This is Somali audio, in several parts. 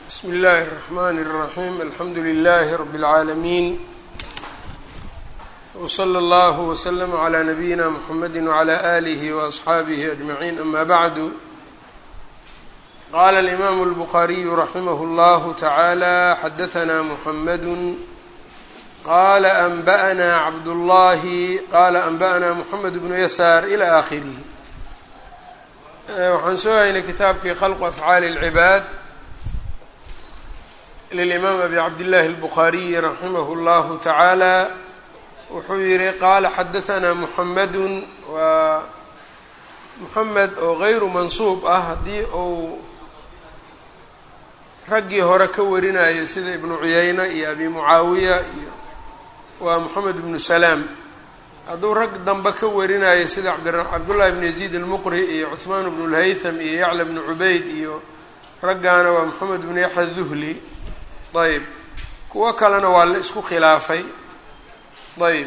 بسم الله الرحمن الرحيم الحمد لله رب العالمين وصلى الله وسلم على نبينا محمد وعلى آله وأصحابه أجمعين أما بعد قال الإمام البخاري رحمه الله تعالى حدثنا محمد قال أنبأنا عبد الله قال أنبأنا محمد بن يسار إلى آخره. waxaan soo haynay kitaabkii khalqu afcaali اlcibaad lilimaam abi cabdillaahi اlbukhaariyi raximah اllahu tacaala wuxuu yihi qaala xadahanaa muxamedun waa muxamed oo gayru mansuub ah haddii uu raggii hore ka warinayo sida ibnu cuyayna iyo abi mucaawiya iyo waa moxamed ibnu salaam. hadduu rag dambe ka warinayo sida cabdullahi bn yaziid almuqri iyo cuhmaan bnu lhaytham iyo yacla bnu cubayd iyo raggaana waa moxamed bnu yaxya duhli. ayb kuwo kalena waa la isku khilaafay. ayb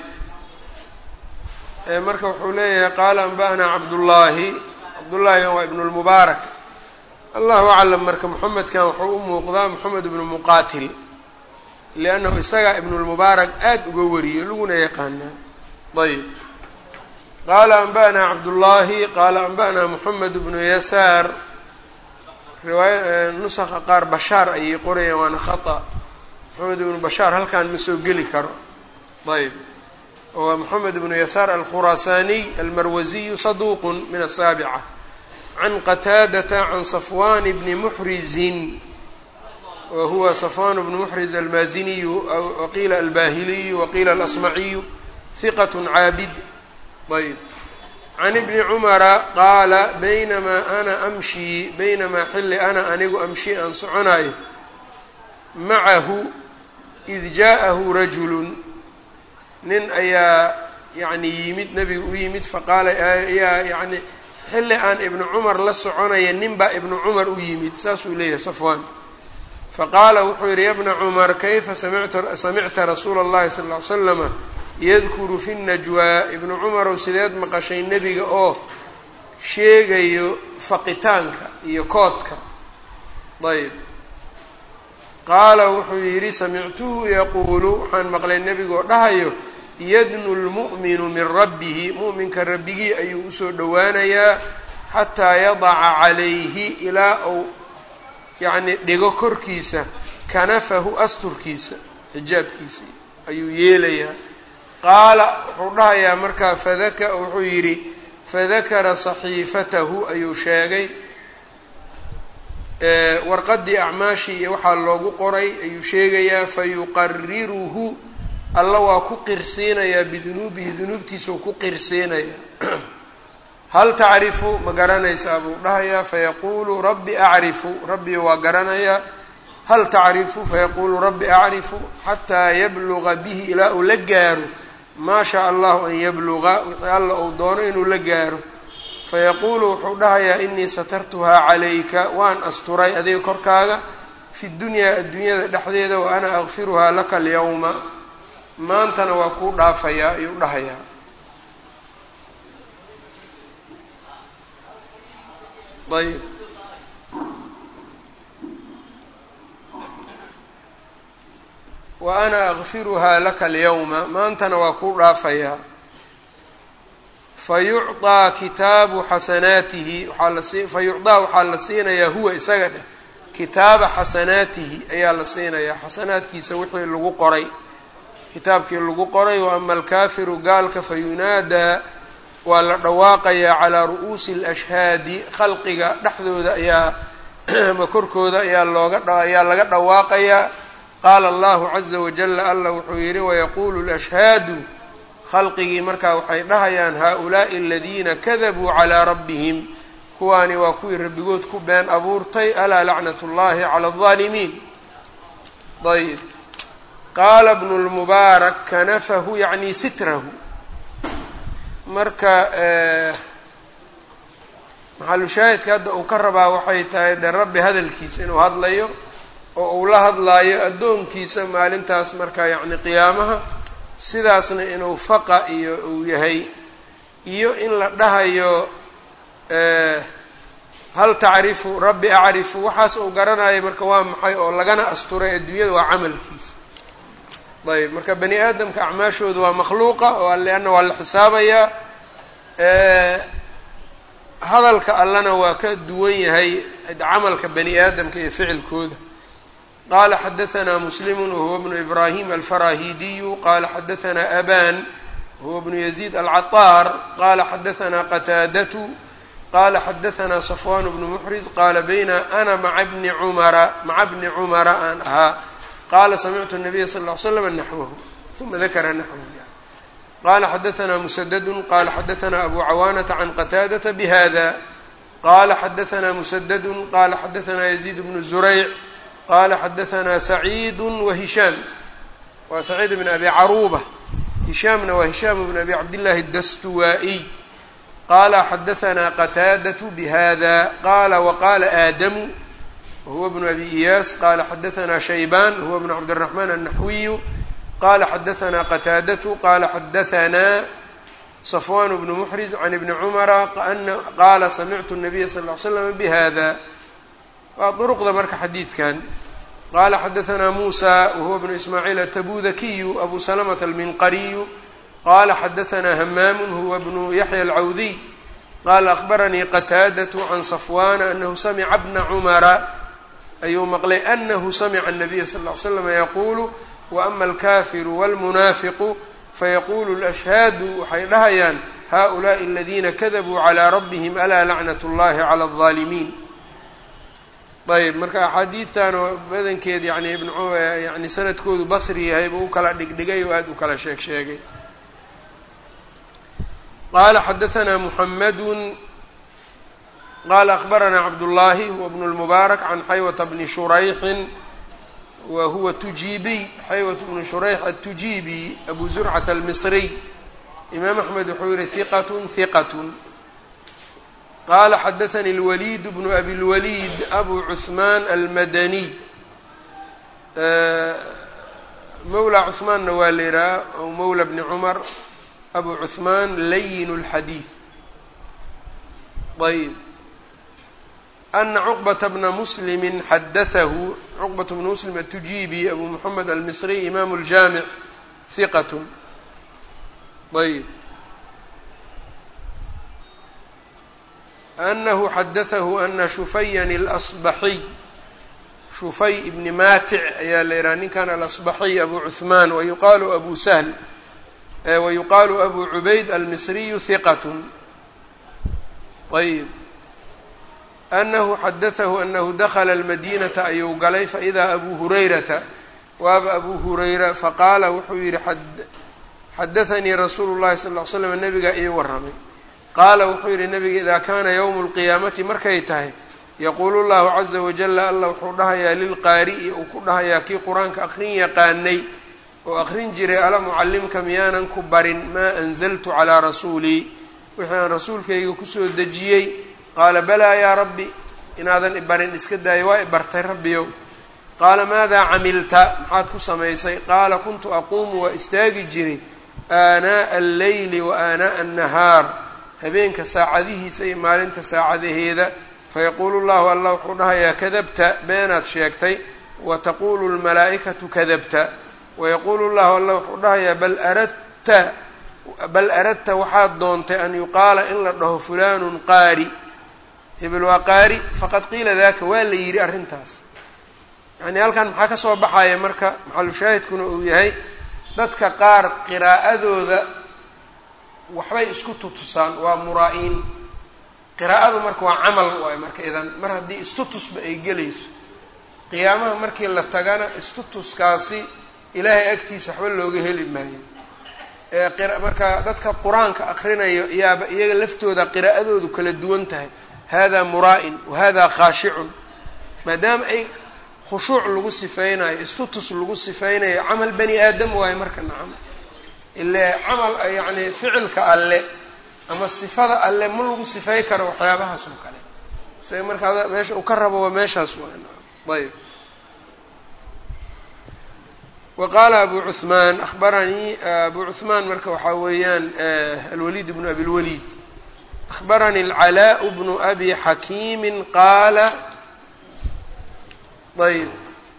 marka wuxuu leeyahay qaala anba'anaa cabdullaahi waa ibnu lmubaarak. allahu aclam marka moxamedkan wuxuu u muuqdaa moxamed ibnu muqaatil liannahu isagaa ibnu lmubaarak aada uga wariyo laguna yaqaanaa. ayb qaala anba'anaa cabdullaahi qaala anba'anaa moxamed bnu yasaar. riwaaya nusaqa qaar bashaar ayay qorayaan waana khata. moxamed ibnu bashaar halkan ma soo geli karo. ayb waa moxamed ibnu yasaar alkhuraasaaniy almarwasiyu saduuqun min asaabica can qataadata can safwan bni muxrizin wa huwa safwan bnu muxriz almaaziniyu waqiila albahiliyu waqiila alasmaciyu hiqat caabid. ayb can ibni cumara qaala baynamaa xilli ana anigu amshi aan soconayo macahu id jaa'ahu rajulun nin ayaa yani yimid nabiga u yimid faqaala yani xilli aan ibnu cumar la soconaya nin baa ibnu cumar u yimid saasuu leeyahay safwaan. faqaala wuxuu yihi ya bna cumar kayfa samicta rasuula اllahi sal ly slama yadkuru fi najwaa. ibnu cumarow sideed maqashay nebiga oo sheegayo faqitaanka iyo koodka. ayb qaala wuxuu yidhi samictuhu yaquulu waxaan maqlay nebigoo dhahayo yadnu lmu'minu min rabbihi mu'minka rabbigii ayuu usoo dhowaanayaa xataa yadaca calayhi ilaa uu yacni dhigo korkiisa kanafahu asturkiisa xijaabkiisa ayuu yeelayaa. qaala wuxuu dhahayaa markaa wuxuu yidhi fadakara saxiifatahu ayuu sheegay warqaddii acmaashii iyo waxaa loogu qoray ayuu sheegayaa fayuqariruhu alla waa ku qirsiinayaa bidunuubihi dunuubtiisau ku qirsiinayaa. hal tacrifu ma garanaysaa buu dhahayaa fayaquulu rabbi acrifu rabbi waa garanayaa. hal tacrifu fayaquulu rabbi acrifu xataa yabluga bihi ilaa uu la gaaro maa shaa allahu an yabluga wixii alla uu doono inuu la gaaro. fayaquulu wuxuu dhahayaa inii satartuhaa calayka waan asturay adiga korkaaga fi dunyaa adduunyada dhexdeeda wa ana akfiruhaa laka alyawma maantana waa kuu dhaafayaa ayuu dhahayaa. ayb wa ana akfiruhaa laka alyawma maantana waa kuu dhaafayaa. fayucطaa kitaabu xasanaatihi fayucطaa waxaa la siinayaa huwa isaga dheh kitaaba xasanaatihi ayaa la siinayaa xasanaadkiisa wixii lagu qoray kitaabkii lagu qoray. wa ama alkaafiru gaalka fayunaadaa waa la dhawaaqayaa calaa ru'uusi اlashhaadi khalqiga dhexdooda ayaa ama korkooda ayaa laga dhawaaqayaa. qaala allahu caza wajala alla wuxuu yidhi wayaquulu lashhaadu khalqigii markaa waxay dhahayaan haaulaa'i aladiina kadabuu calaa rabbihim kuwaani waa kuwii rabbigood ku been abuurtay alaa lacnat ullahi cala aldaalimiin. ayb qaala bnu lmubaarak kanafahu yacni sitrahu. marka maxalu shaahidka hadda uu ka rabaa waxay tahay dee rabbi hadalkiisa inuu hadlayo oo uu la hadlaayo addoonkiisa maalintaas markaa yacni qiyaamaha sidaasna inuu faqa iyo uu yahay iyo in la dhahayo hal tacrifu rabbi acrifu waxaas uu garanaya marka waa maxay oo lagana asturay adduunyada waa camalkiisa. ayb marka bani aadamka acmaashooda waa makhluuqa oo leanna waa la xisaabayaa. hadalka allana waa ka duwan yahay camalka bani aadamka iyo ficilkooda. qala xadaثna muslim wahuwa bnu ibrahim alfarahidiyu qala xadaثna aban huwa bnu yaزيid alcaطaar qala xadaثna qataadatu qala xadaثna صafwan bnu mxriz qala bayna ana maca bni cumara aan ahaa qala samictu الnabiya sal اه ly slam naxwahu uma dakara naxwahu. qala xadaثna msdd qala xadaثna abu cawaanata can qataadata bhada qala xadaثna msdd qala xadaثna yaزيid bnu zurayc qala xadaثna sacيid wahishaam wa sacيid bn abi caruba hishaamna waa hishaam bn abi cabdillahi الdastuwaaئي qala xadaثna qataadaة bhada qala waqala aadamu wahuwa bnu abi iyaas qala xadaثna shaybaan huwa bn cabdالرaحman الnaxwiyu qala xadaثna qataadaة qala xadaثna صafwan bnu mxriz can ibni cumara qala samictu الnabiya sal اه ly slam bhada. waa duruqda marka xadiidkan. qala xadaثna musa wahuwa bnu ismaaciil atabudakiyu abu salamة alminqariyu qala xadaثna hamaam huwa bnu yaxya alcawdiy qala akhbaranii qataadaة can صafwana anahu samica bna cumara ayuu maqlay anahu samica الnabiya sal اه ly slam yaqulu waama alkafiru wاlmunaafiqu fayaqulu اlashhaadu waxay dhahayaan haؤulaءi اladina kadabuu calى rabbihim alaa lacnaة اllahi calى الظaalimiin. ayb marka axaadiidtan badankeed yani sanadkoodu basri yahay buu u kala dhigdhigay oo aada u kala sheegay. qala xadaثna muxamadu qala akhbarana cabdullahi huwa bnu اlmubaarak can xaywata bni shurayxin wa huwa tujiibiy xaywat bnu shurayx atujiibi abu zurcata almisriy imaam axmed wuxuu yihi hiqat. qala xadaثnي الwlid bnu abi اlwalid abu cuثman almadaniy mawla cuثmaanna waa la yidhaha aw mawla bni cumar abu cuثman layin اlxadiiث. ayb ana cuqbata bna muslimi xadaثahu cuqbat bna muslim atujibi abu moxamed almisriy imam اljaamic hiqat. ayb أنه xadaثahu أna shufyan الأصbaحiy shufay ibni maatic ayaa la yidhaha ninkan alasbaxiy abu cuثman wayuqaalu abu sahl wayuqaalu abu cubayd almisriyu hiqat. ayb أnahu xadaثahu anahu dakla الmadinata ayuu galay faإida abu hurayrata waaba abu hurayra faqaala wuxuu yihi xadaثanii rasuulu الlahi sal اه ly slam nabigaa ii waramay qaala wuxuu yidhi nabiga idaa kaana yowmu اlqiyaamati markay tahay yaquulu llahu caza wajala alla wuxuu dhahayaa lilqaari'i uu ku dhahayaa kii qur-aanka aqrin yaqaanay oo aqrin jiray alam ucallimka miyaanan ku barin maa anzaltu calaa rasuulii wixii aan rasuulkayga kusoo dejiyey qaala balaa yaa rabbi inaadan ibarin iska daayo waa ibartay rabbiyow qaala maadaa camilta maxaad ku samaysay qaala kuntu aquumu waa istaagi jiray aanaa'a alleyli wa aanaa'a annahaar habeenka saacadihiisa iyo maalinta saacadaheeda fayaquulu llahu allah wuxuu dhahayaa kadabta beenaad sheegtay wataqulu lmalaa'ikatu kadabta wayaquulu llahu allah wuxuu dhahayaa bal aradta waxaad doontay an yuqaala in la dhaho fulaanun qaari hebel waa qaari faqad qiila daka waa la yidhi arrintaas. yacnii halkan maxaa ka soo baxaya marka maxalushaahidkuna uu yahay dadka qaar qiraa'adooda waxbay isku tutusaan waa muraa-iin. qiraa'adu marka waa camal waayo marka idan mar haddii istutusba ay gelayso qiyaamaha markii la tagana istutuskaasi ilaahay agtiisa waxba looga heli maayo. marka dadka qur-aanka akrinayo yaaba iyaga laftooda qiraa'adoodu kala duwan tahay hada muraa-in wa hada khaashicun maadaama ay khushuuc lagu sifeynayo istutus lagu sifeynayo camal bani aadam waayo marka nacam ile camal yacni ficilka alle ama sifada alle ma lagu sifey karo waxyaabahaas oo kale isaga markaa meesha uu ka rabo waa meeshaas waa ayb. wa qaala abu cuثmaan akhbaranii abu cuثmaan marka waxaa weeyaan alwaliid bnu abi lwaliid أخبرني العلاء بن أبي حكيم قال طيب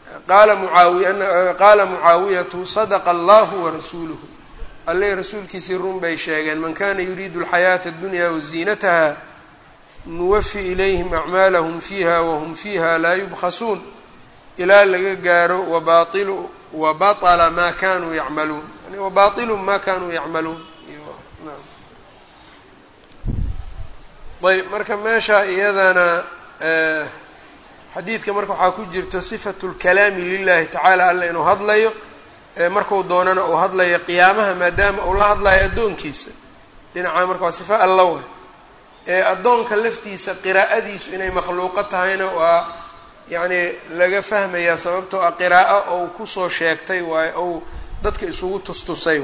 qaala mucaawiyatu sadaqa allahu warasuuluhu alle rasuulkiisii run bay sheegeen man kana yuriidu alxayaata addunya waziinataha nuwafi ilayhim acmaalahum fiiha wahum fiiha laa yubkhasuun ilaa laga gaaro wabaطla ma kanuu yacmaluun yani wabaطilu ma kanuu yacmaluun ayb marka meesha iyadana xadiidka marka waxaa ku jirta sifatu lkalaami lilahi tacaala alla inuu hadlayo marku doonana uu hadlayo qiyaamaha maadaama uu la hadlayo addoonkiisa dhinaca marka waa sifa alla wa addoonka laftiisa qiraa'adiisu inay makhluuqo tahayna waa yacni laga fahmayaa sababtoo ah qiraa'o ou kusoo sheegtay waayo ou dadka isugu tustusay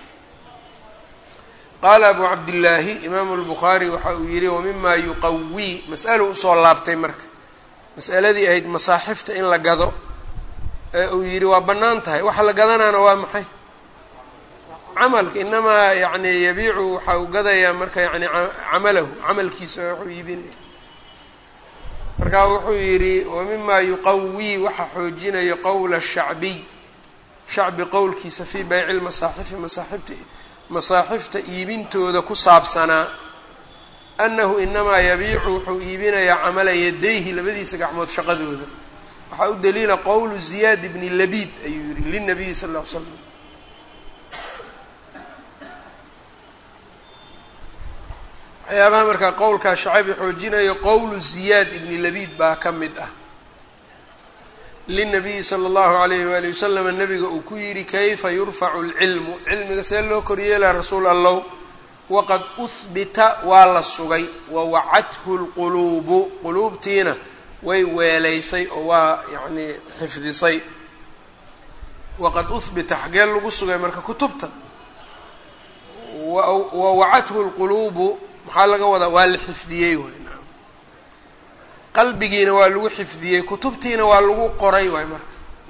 qaala abu cabdillaahi imaamu lbukhaari waxa uu yihi wamima yuqawii mas'alo usoo laabtay marka mas'aladii ahayd masaaxifta in la gado ee uu yidhi waa bannaan tahay waxa la gadanaana waa maxay camalka inamaa yani yabiicu waxa uu gadayaa marka yani camalahu camalkiisa wuxuu iibinaya markaa wuxuu yidhi wamima yuqawii waxa xoojinayo qowla shacbiy shacbi qowlkiisa fii bayci lmasaaxifi masaaxifta iibintooda ku saabsanaa annahu inamaa yabiicu wuxuu iibinayaa camala yadayhi labadiisa gacmood shaqadooda waxaa u daliila qowlu ziyaad bni labiid ayuu yihi linabiyi sal ll ly slam waxyaabaha markaa qowlkaa shacbi xoojinayo qowlu ziyaad ibni labiid baa ka mid ah linabiyi sala allahu alayhi waali wasalam nabiga uu ku yidhi kayfa yurfacu lcilmu cilmiga see loo koryeelaa rasuul allow waqad uhbita waa la sugay wawacathu lquluubu quluubtiina way weelaysay oo waa yacni xifdisay waqad uhbita xaggee lagu sugay marka kutubta wawacathu lquluubu maxaa laga wadaa waa la xifdiyey waay naam qalbigiina waa lagu xifdiyey kutubtiina waa lagu qoray waay marka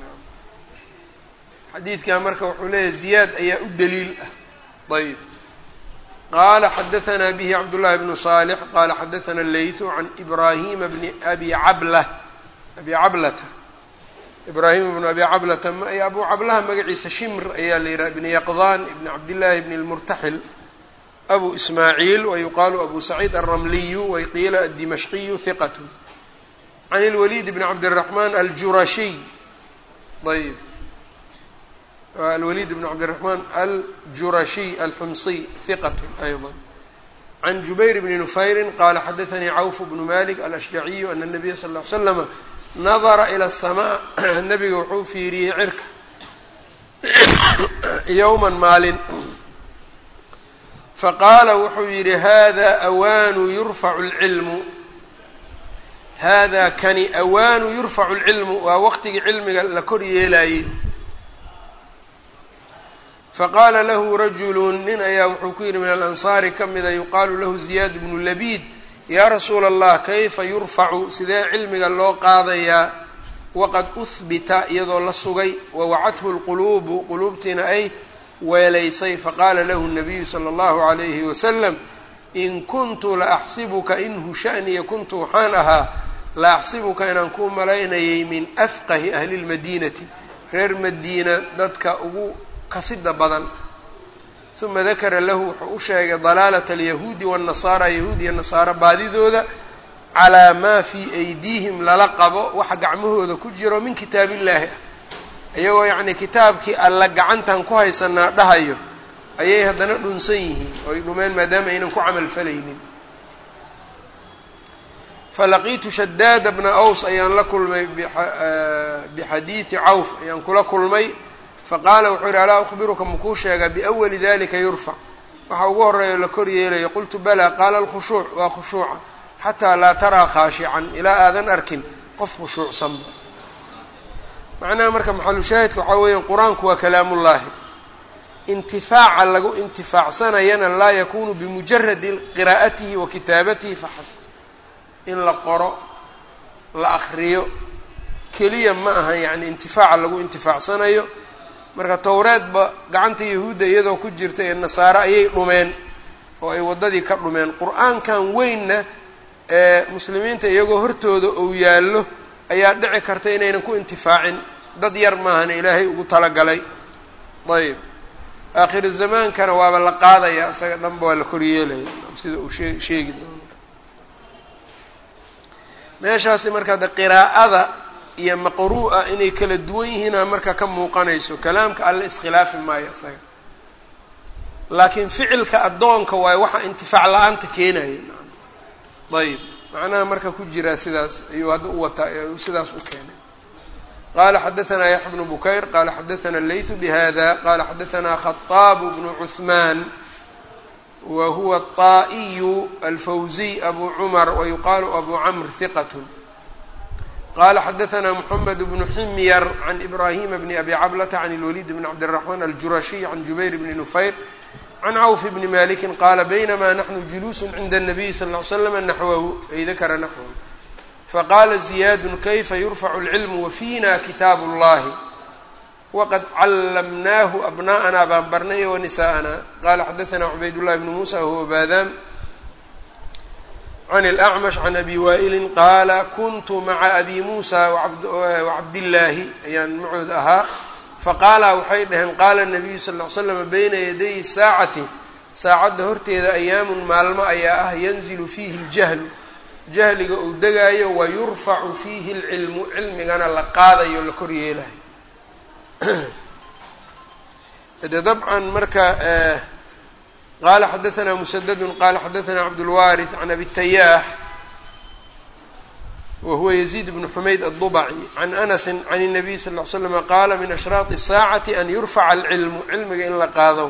xadiidkan marka wuxuu leeyahay ziyaad ayaa u daliil ah ayb qala xadaثna bه cabdالlahi bnu صالح qala xadaثna الlayثu can إbrahima bni abi cablata ibrahima bnu abi cablata abu cablaha magaciisa shimr ayaa la yidhaha ibn yaqdan ibn cabdillaahi bn اlmurtaxil abu ismaaعiil wayuqaalu abu saciid alramliyu wayqiila adimashqiyu hiqat can اlwalid bn cabdالرaحman aljurashiy ayb الوليد بن عبد الرحمن الجرشي الحمصي ثقة أيضا عن جبير بن نفير قال حدثني عوف بن مالك الأشجعي أن النبي صلى الله عليه وسلم نظر إلى السماء النبي وxuu fiiriyey cirka يوما maalin faqاala wuxuu yihi hذا أwاn يرفع العلم hذا kani أwاn يرفع العلم waa wqtigii cilmiga la kor yeelayey faqaala lahu rajulu nin ayaa wuxuu ku yidhi min alansaari ka mida yuqaalu lahu ziyaad bnu labiid yaa rasuula allah kayfa yurfacu sidee cilmiga loo qaadayaa waqad uhbita iyadoo la sugay wawacathu lquluubu quluubtiina ay weelaysay faqaala lahu nabiyu sala allahu calayhi wasalam in kuntu la axsibuka inhu sha'niya kuntu waxaan ahaa la axsibuka inaan kuu malaynayay min afqahi ahli lmadiinati reer madiina dadka ugu kasida badan uma dakara lahu wuxuu u sheegay dalaalata alyahuudi waannasaara yahuud iyo nasaaro baadidooda calaa maa fii aydiihim lala qabo waxa gacmahooda ku jiro min kitaabillaahi ah iyagoo yacnii kitaabkii alla gacantan ku haysanaa dhahayo ayay haddana dhunsan yihiin oy dhumeen maadaama aynan ku camal falaynin falaqiitu shadaada bna aws ayaan la kulmay bixadiidi cawf ayaan kula kulmay faqaala wuxuu yidhi alaa ukhbiruka makuu sheegaa biawali dalika yurfac waxa ugu horreeya la kor yeelayo qultu balaa qaala alkhushuuc waa khushuuca xataa laa taraa khaashican ilaa aadan arkin qof khushuucsanba macnaha marka maxalushaahidka waxaa weeyaan qur-aanku waa kalaamullaahi intifaaca lagu intifaacsanayana laa yakunu bimujaradi qiraa'atihi wa kitaabatihi faxasb in la qoro la akriyo keliya ma aha yacni intifaaca lagu intifaacsanayo marka towreedba gacanta yahuudda iyadoo ku jirta ee nasaare ayay dhumeen oo ay waddadii ka dhumeen. qur-aankan weynna muslimiinta iyagoo hortooda ou yaallo ayaa dhici karta inaynan ku intifaacin, dad yar maahana ilaahay ugu talagalay. ayb aakhir zamaankana waaba la qaadaya, isaga dhanba waa la koryeelaya sida uu sheegi doono. meeshaasi marka de qiraa'ada iyo maqruu'a inay kala duwan yihiina marka ka muuqanayso. kalaamka alla iskhilaafi maayo isaga, laakiin ficilka addoonka waayo waxa intifaac la-aanta keenaya. ayb macnaha marka ku jiraa sidaas ayuu hadda u wataa, sidaas u keenay. qala xadaثna yaxya bnu bukayr qala xadaثna اleyثu bhada qala xadaثna khaطaab bnu cuثman wa huwa الطaئiyu alfawziy abu cmar wayuqaalu abu cmr hiqat. qala xadaثna mحamed bnu ximyar can ibrahima bni abi cablata can اlwalid bn cabdالرaحman aljurashiy can jubayr bni nufayr can cawf bni maliki qaala baynama naxnu juluus cinda الnabiy sal اه ly slm naxwahu ay dakara naxwahu faqala ziyad kayfa yurfacu اlcilmu wafina kitaab اllahi waqad callamnaahu abna'ana baan barnay wanisaءana. qala xadaثna cubayd llahi bnu musa wahuwa badam can اlأcmash can abi wa'ili qaala kuntu maca abi musa wacabdillaahi ayaan macooda ahaa faqaala waxay dhaheen qaala الnabiyu sal ly slam bayna yaday saacati saacadda horteeda ayaamun maalmo ayaa ah yanzilu fiihi اljahlu jahliga uu degaayo wayurfacu fiihi اlcilmu cilmigana la qaadayo la kor yeelayo. de dabcan marka qala xadaثna musadadu qala xadaثna cabdulwaariث can abi tayaax wahuwa yaziid bnu xumayd aلضubci can anasi can الnabiy sal ly slm qaala min ashraaطi الsaacati an yurfaca alcilmu cilmiga in la qaado.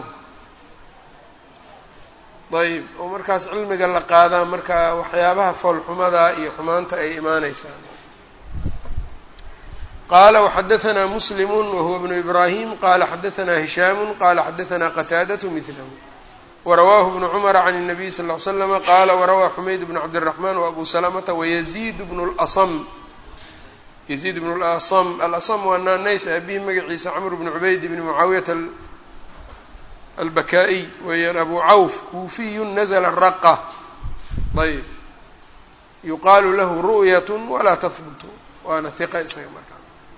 ayb oo markaas cilmiga la qaadaa marka waxyaabaha foolxumada iyo xumaanta ay imaaneysaa. qala وxadaثna muslim wahuwa bnu ibrahim qala xadaثna hishaam qala xadaثna qataadaة mثlh wrawaahu bnu cmr can الnabiy sal ly slm qala warawaa xumayd bn cabdالرaحman وabu salamta wayaziid bn اlasm yaziid bn اlasm alasm waa naanays abihi magaciisa cmr bn cubayd bn mucaawiyata albakaa'iy weeyaan abu cawf kuufiyu nazla raqa. ayb yuqaalu lahu ru'yat walaa tahbutu waana hiqa isaga markaa.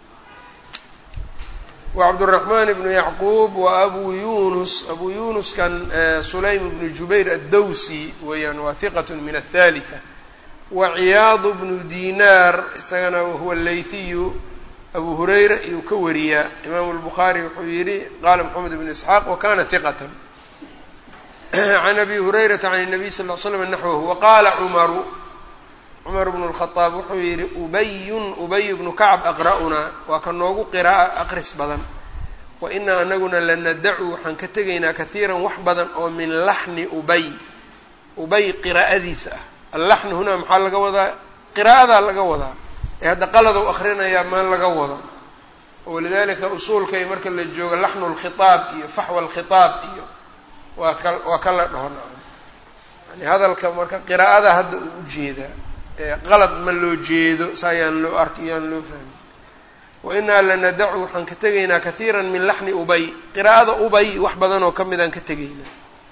wacabdالرaحman bnu yacquub wa abu yunus abu yunus kan sulaym bnu jubayr addawsi weeyaan waa hiqat min aلthalitثة. waciyaad bnu dinar isagana wahuwa leythiyu abu hurayra iyuu ka wariyaa. imaamu الbukhaari wuxuu yihi qaala mxamed bn isxaaq wakana hiqata can abi hurayrata can الnabiy sal ly slm naxwahu waqaala cumaru cumar bnu الkhطaab wuxuu yihi ubay bnu kacb aqra'unaa waa ka noogu qira'a aqris badan wa inaa anaguna lanadacu waxaan ka tegaynaa kahiiran wax badan oo min laxni ubay qiraa'adiisa ah. allaxn hunaa maxaa laga wadaa? qiraa'adaa laga wadaa ee hadda qaladou akrinayaa maan laga wado. walidalika usuulka i marka la joogo laxnu اlkhiطaab iyo faxwa اlkhiطaab iyo waa kala dhahona yani hadalka marka qiraa'ada hadda uu ujeedaa qalad ma loo jeedo sa ayaan loo yaan loo fahmin. wainaa lanadacu waxaan ka tegaynaa kahiira min laxni ubay qiraa'ada ubay wax badan oo ka midaan ka tegaynaa.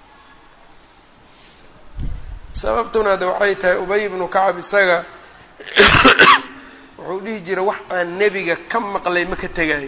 sababtuna de waxay tahay ubay bnu kacab isaga wuxuu dhihi jiray wax aan nebiga ka maqlay ma ka tegaayo.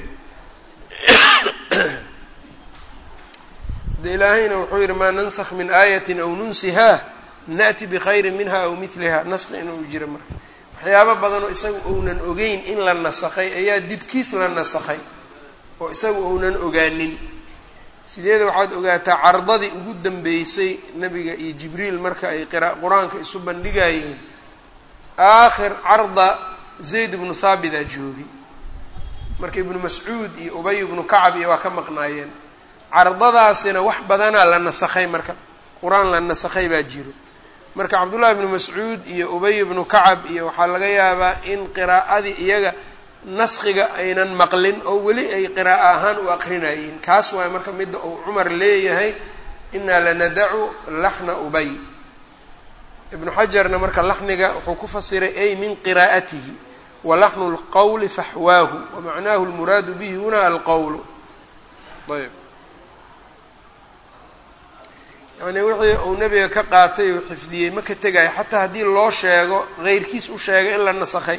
de ilaahayna wuxuu yihi maa nansakh min aayati aw nunsihaa naأti bkhayri minha aw miliha. naski inuu jiro marka waxyaabo badan oo isaga ounan ogeyn in la nasakhay ayaa dibkiis la nasakhay oo isaga ounan ogaanin. sideeda waxaad ogaataa cardadii ugu dambeysay nebiga iyo jibriil marka ay qur-aanka isu bandhigayeen aakhir carda zayd bnu haabitaa joogi marka ibnu mascuud iyo ubay ibnu kacab iyo waa ka maqnaayeen. cardadaasina wax badanaa la nasakhay marka qur-aan la nasakhay baa jiro. marka cabdullahi ibnu mascuud iyo ubay ibnu kacab iyo waxaa laga yaabaa in qiraa'adii iyaga naskiga aynan maqlin oo weli ay qiraa'a ahaan u aqrinayeen. kaas waay marka midda uu cumar leeyahay inaa lanadacu laxna ubay. ibnu xajarna marka laxniga wuxuu ku fasiray ay min qiraa'atihi walaxnu اlqowli faxwaahu wamacnaahu اlmuraadu bihi huna alqowlu. ayb yani wixii uu nebiga ka qaatay uu xifdiyey ma ka tegayo xataa haddii loo sheego keyrkiis u sheegay in la nasakhay.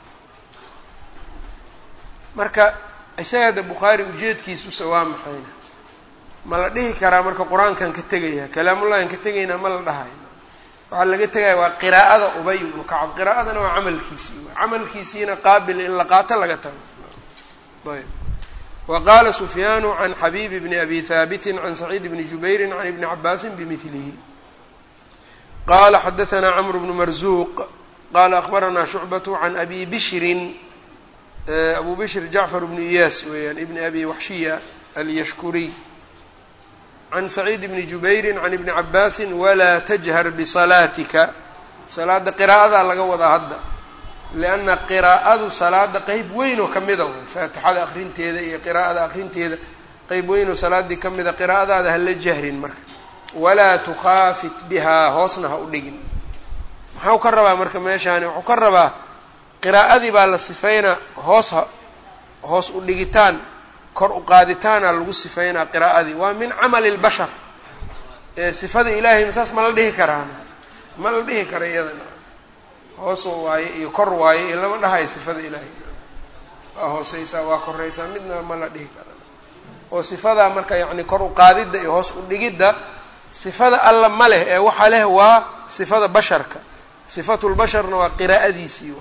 marka isaga hadda bukhaari ujeedkiisuse waa maxayna ma la dhihi karaa marka qur-aankan ka tegaya kalaamullahi an ka tegaynaa ma la dhahayo. waxaa laga tegaya waa qiraa'ada Ubay ibnu Kacab, qiraa'adana waa camalkiisii, camalkiisiina qaabil in la qaato laga tago. ayb waqaala Sufyaanu can Xabiib bni abi haabitin can Saciid bni Jubayrin can ibni Cabaasin bimilihi. qala xadaثna cmr bnu marzuuq qala akhbaranaa shucbatu can abi bishrin, abu bishr jacfar bnu iyaas weeyaan ibni abi waxshiya alyashkuriy, can Saciid bni Jubayrin can ibni Cabaasin walaa tajhar bisalaatika. salaada qiraa'adaa laga wadaa hadda, lianna qiraa'adu salaada qeyb weyn oo kamida way, faatixada akrinteeda iyo qiraa'ada akrinteeda qeyb weyn oo salaadii ka mida. qiraa'adaada hala jahrin marka, walaa tukhaafit bihaa, hoosna ha u dhigin. maxau ka rabaa marka meeshaani? wuxuu ka rabaa qiraa'adii baa la sifeynaa, hoos u dhigitaan, kor u qaaditaana lagu sifeynaa qiraa'adii. waa min camali lbashar. sifada ilaahay masaas ma la dhihi karaana? ma la dhihi kara iyadana. hoos waaye iyo kor waaye iyo lama dhahayo sifada ilaahay. waa hooseysaa waa koreysaa midna ma la dhihi kara. oo sifadaa marka yacni kor u qaadidda iyo hoos u dhigidda sifada alla ma leh, ee waxa leh waa sifada basharka. sifatulbasharna waa qiraa'adiisii.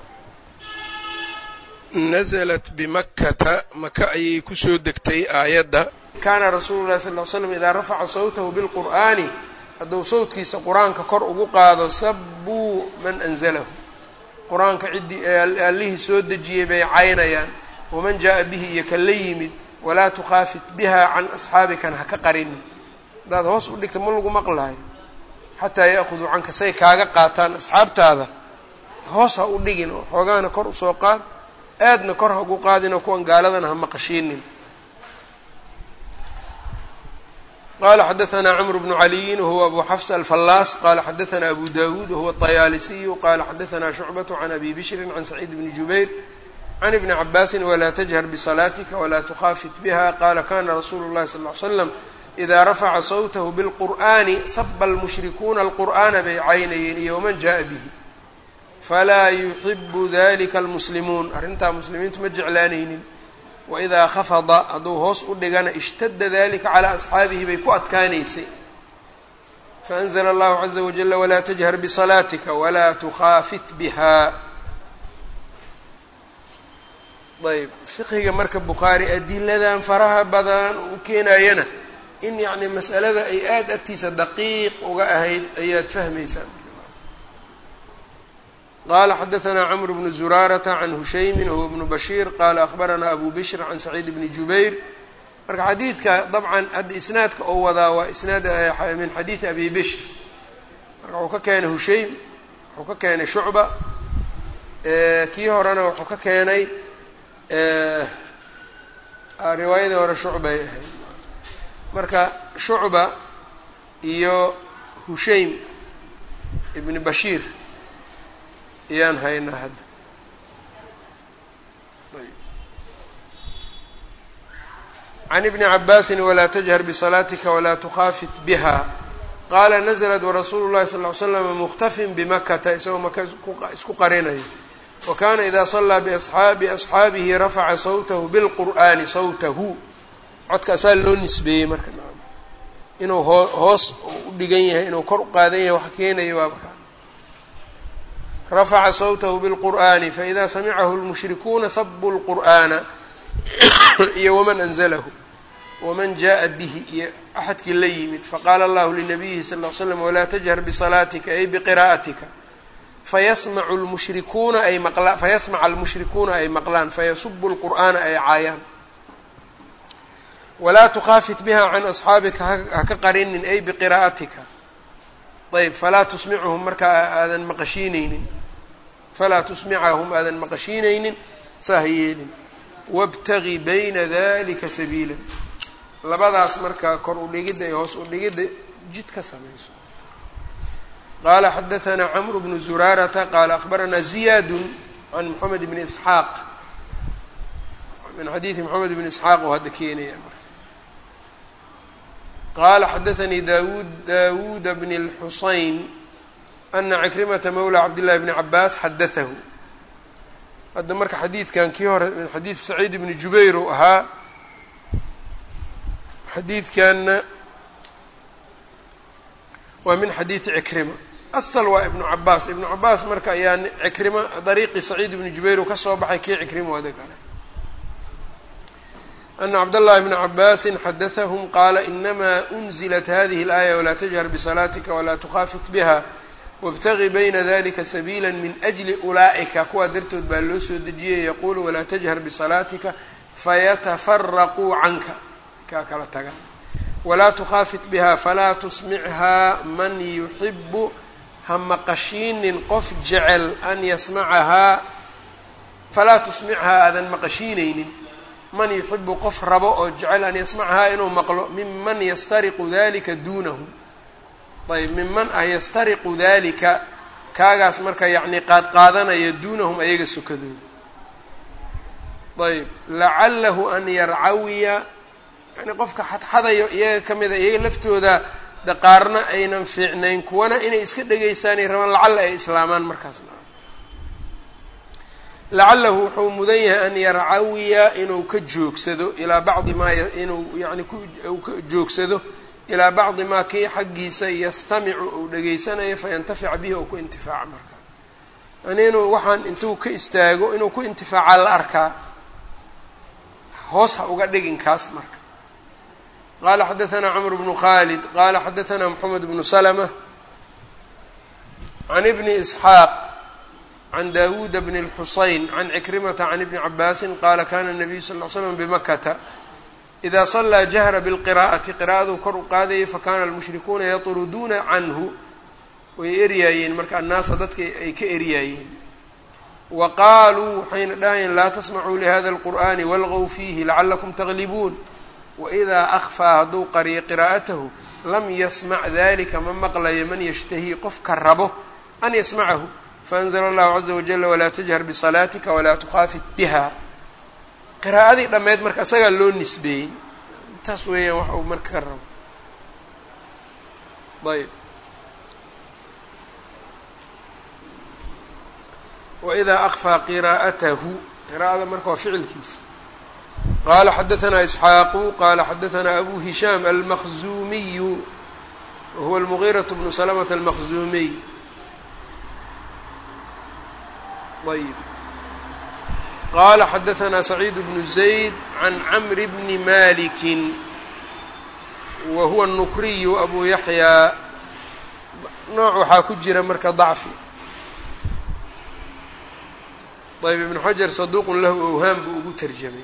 naزlat bimakkata, maka ayay kusoo degtay aayadda. kaana rasuulu llahi sal ll ly slam idaa rafaca sawtahu bilqur'aani, hadduu sawtkiisa qur-aanka kor ugu qaado, sabuu man anzalahu, qur-aanka ciddii allihii soo dejiyey bay caynayaan. waman jaa bihi iyo kan la yimid, walaa tukhaafit biha can asxaabikan ha ka qarinin. haddaad hoos u dhigta ma lagu maqlayo, xataa ya'khuduu canka, say kaaga qaataan asxaabtaada. hoos ha u dhigin oo xoogaana kor usoo qaad, aadna kor ha ugu qaadinoo kuwan gaaladana ha maqashiinin. qala xadaثna cmr bnu caliyin wahuwa abu xafs alfallaas qala xadaثna abu dawuud wahuwa الطayaalisiyu qala xadaثna shucbaة can abi bishrin can saciid bni jubayr can ibni cabaasin walaa tajhar bisalaatika walaa tukhaafit biha qala kana rasuulu اllahi sal ly slam idaa rafaca sawtahu bilqur'ani saba almushrikuuna alqur'aana bay caynayeen iyo waman jaءa bihi falaa yuxibu dalika almuslimuun, arrintaa muslimiintu ma jeclaanaynin. waidaa khafada, hadduu hoos u dhigana, ishtadda dalika calaa asxaabihi bay ku adkaanaysay. faanzla allahu caza wajala walaa tajhar bisalaatika walaa tukhaafit biha. ayb fiqhiga marka bukhaari adiladan faraha badan u keenayana in yacni mas'alada ay aada agtiisa daqiiq uga ahayd ayaad fahmaysaa. qala xadaثna cmr bnu zuraarata can hushaymi wahuwa bnu bashiir qala akhbarana abu bishr can saciid bni jubayr. marka xadiidka dabcan hadda isnaadka oo wadaa waa isnaad min xadiidi abi bishr. marka wuxuu ka keenay hushaym, wuxuu ka keenay shucba, kii horena wuxuu ka keenay riwaayadii hore shucbay ahayd. marka shucba iyo hushaym ibni bashiir ayaan haynaa hadda. can ibni cabaasin walaa tajhar bisalaatika walaa tukhaafit biha qaala naزlat warasuulu llahi sal ly slam mukhtafin bimakata, isagoo maka isku qarinayo. wa kaana idaa salaa biasxaabihi rafaca sawtahu bilqur'aani, sawtahu codka asaa loo nisbeeyey marka inuu hoos u dhigan yahay, inuu kor u qaadan yahay wax keenaya waa marka rafaca sawtahu bilqur'ani faإida samicahu lmushrikuuna sabuu lqur'aana iyo waman anzalahu waman jaءa bihi iyo axadkii la yimid. faqaala allahu linabiyihi sal ly slam walaa tajhar bisalaatika ay biqira'atika fayasmaca almushrikuuna ay maqlaan fayasubu lqur'aana ay caayaan. walaa tukhaafit biha can asxaabika ha ka qarinin ay biqira'atika. ayb falaa tusmichum marka aadan maqashiineynin, falaa tusmicahum aadan maqashiineynin, saa ha yeelin. wabtagi bayna dalika sabiila, labadaas marka kor u dhigidda iyo hoos u dhigidda jid ka samayso. qaala xadaثna cmr bnu zuraarata qaala akhbarana ziyaad can moxamed bni isxaaq, min xadiidi moxamed bni isxaaq oo hadda keenaya. qala xadaثnii dawud bn الxusayn ana cikrimata mawlى cabdالlahi bni cabaas xadaثahu. hadda marka xadiidkan kii hore min xadiid saciid bni jubayr uu ahaa, xadiidkanna waa min xadiidi cikrima. asal waa ibnu cabaas. ibnu cabaas marka ayaa cikrima dariiqi saciid ibni jubayr uu ka soo baxay kii cikrima wada gala. ana cabdالlahi bna cabasi xadaثahum qaala inama unzilat hadihi اlآaya walaa tajhar bsalaatika walaa tukhaafit biha wاbtagi bayna dalika sabiila min أjli ulaa'ika. kuwaa dartood baa loo soo dejiyay yaquulu walaa tajhar bisalaatika fayatafaraquu canka, kaa kala taga. walaa tukhaafit biha falaa tusmichaa man yuxibu, ha maqashiinin qof jecel an yasmacahaa, falaa tusmichaa aadan maqashiinaynin man yuxibu qof rabo oo jecel an yasmacahaa inuu maqlo, miman yastariqu dalika duunahu. ayb miman ah yastariqu dalika, kaagaas marka yacni qaadqaadanaya duunahum ayaga sokadooda. ayb lacalahu an yarcawiya, yani qofka xadxadayo iyaga ka mida, iyaga laftooda de qaarna aynan fiicnayn, kuwana inay iska dhegaystaanay rabaan, lacalla ay islaamaan markaasna. lacalahu wuxuu mudan yahay an yarcawiya inuu ka joogsado ilaa bacdi maa inuu yani ka joogsado ilaa bacdi maa kii xaggiisa yastamicu uu dhegaysanayo fayantafica bihi ou ku intifaaca. marka yani inuu waxaan intuu ka istaago inuu ku intifaacaa la arkaa, hoos ha uga dhigin kaas. marka qala xadaثna cmr bnu khalid qala xadaثna mxamed bnu slmة can ibni isxaaq can dawud bn الxusayn can cikrimata can ibni cabaasi qala kana الnabiyu sal ly slm bimakata إida صlىa jahra bاlqira'ati qira'aduu kor u qaadayay fakana almushrikuuna yatruduuna canhu, way eryaayeen marka annaasa dadka ay ka eryaayeen. wa qaaluu waxayna dhahayeen laa tasmacuu lihada اlqur'ani walgow fiihi lacalakum taglibuun. waidaa akfaa hadduu qariyo qiraa'atahu lam yasmac dalika ma maqlayo man yashtahii qofka rabo an yasmacahu. faأnzla allahu caza wajala walaa tajhar bisalaatika walaa tukhaafit biha. qiraa'adii dhammeyd marka isagaa loo nisbeeyey, intaas weeyaan wax uu marka ka rabo. ayb waidaa akfaa qiraa'atahu, qiraa'ada marka waa ficilkiisa. qala xadaثna isxaaqu qala xadaثna abu hishaam almaqzumiyu wahuwa almugiiraة bnu slmة almaqzumiy. ayb qala xadaثna سacيid bnu زayd can cmr bni maliki wahuwa الnukriyu abu yaxyaa. nooc waxaa ku jira marka ضacfi. ayb ibn xajar saduq lahu awhaam buu ugu terjamay.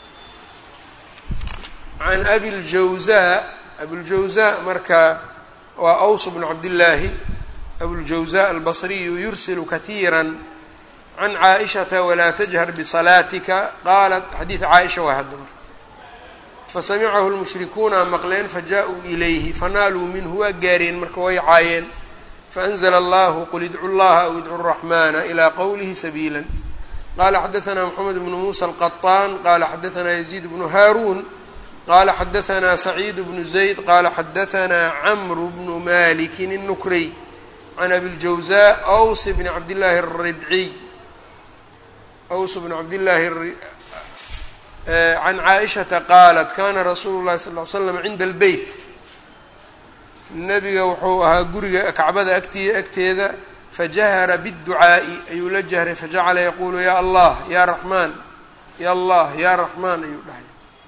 can abi اljawزاء, abuljawزاء marka waa aws bnu cabdillaahi abuljawزاء albصriyu yursil kaثiirا can caaئishata walaa tajhar bisalaatika qaalat xadiid caaisha waa hadda marka fasamicahu lmushrikuuna maqleen fajaءuu ilayhi fanaaluu minhu waa gaareen marka way caayeen. faأnzla allahu qul idcu llaha aw idcu الraxmana ilى qowlihi sabiila. qala xadaثna mxamed bnu musa alqaطaan qala xadaثna yaziid bnu haaruun qala xadaثna saciid bnu zayd qala xadaثna cmr bnu maliki الnukriy can abi اljawزاء aws bni cabdillaahi الribciy aws bn cabdillaahi can caaئishata qaalat kana rasuulu llahi sal ly slam cinda اlbeyt, nabiga wuxuu ahaa guriga kacbada agteeda fajahara bالducaaءi ayuu la jahray fajacala yaqulu ya allah ya raxmaan ya allah ya raxmaan ayuu dhahay.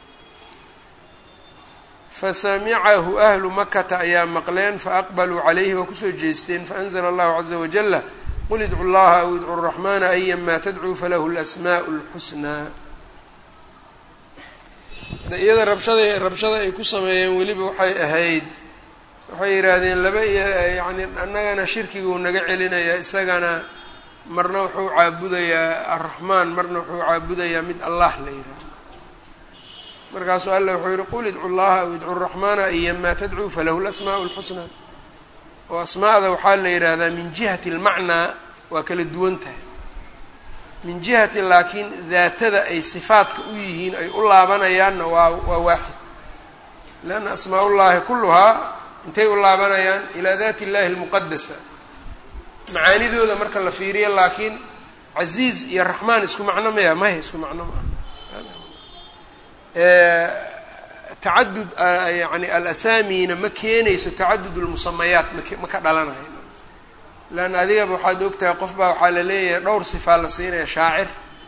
fasamicahu ahlu makata ayaa maqleen faaqbaluu calayhi waa kusoo jeesteen. faأnzla allahu caza wajala qul idcu llaha aw idcu الraxmana ayama tadcuu falahu اlasmaaء اlxusnaa. iyada rabshada ay ku sameeyeen weliba waxay ahayd, waxay yidhaahdeen laba yani annagana shirkiguu naga celinaya, isagana marna wuxuu caabudayaa arraxmaan marna wuxuu caabudayaa mid allah la yidhahdo. markaasuu alla wuxuu yihi qul idcu llaha aw idcu الraxmana ayama tadcuu falahu اlasmaaء اlxusnaa. oo asmaa'da waxaa la yidhaahdaa min jihati اlmacnaa waa kala duwan tahay, min jihati laakiin daatada ay sifaadka u yihiin ay u laabanayaanna waa waaxid. lianna asmaa ullaahi kulluhaa intay u laabanayaan ilaa daati illahi almuqadasa macaanidooda marka la fiiriyo laakiin casiiz iyo raxmaan isku macno maya maya isku macno maaha tacadud yani alasaamiina ma keenayso tacadud lmusamayaat ma ka dhalanayo leanna adigaba waxaad ogtahay qof baa waxaa la leeyahay dhowr sifaa la siinaya shaacir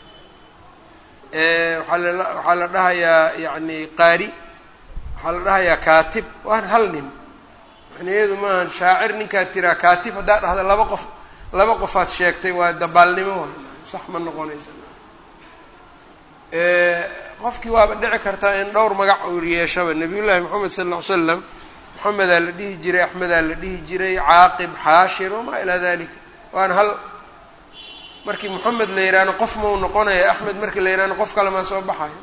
waxaa la dhahayaa yani qaari waxaa la dhahayaa kaatib waan hal nin macnaheedu maaha shaacir ninkaad tiraa kaatib haddaad dhahda laba qofaad sheegtay waa dabaalnimo waay sax ma noqonaysa qofkii waaba dhici kartaa in dhowr magac uu yeeshaba nabiyullaahi moxamed sala alla ly slam moxamedaa la dhihi jiray axmedaa la dhihi jiray caaqib xaashir wamaa ilaa dalika waana hal markii moxamed la yidhaahno qof mau noqonaya axmed markii la yidhahno qof kale maa soo baxayo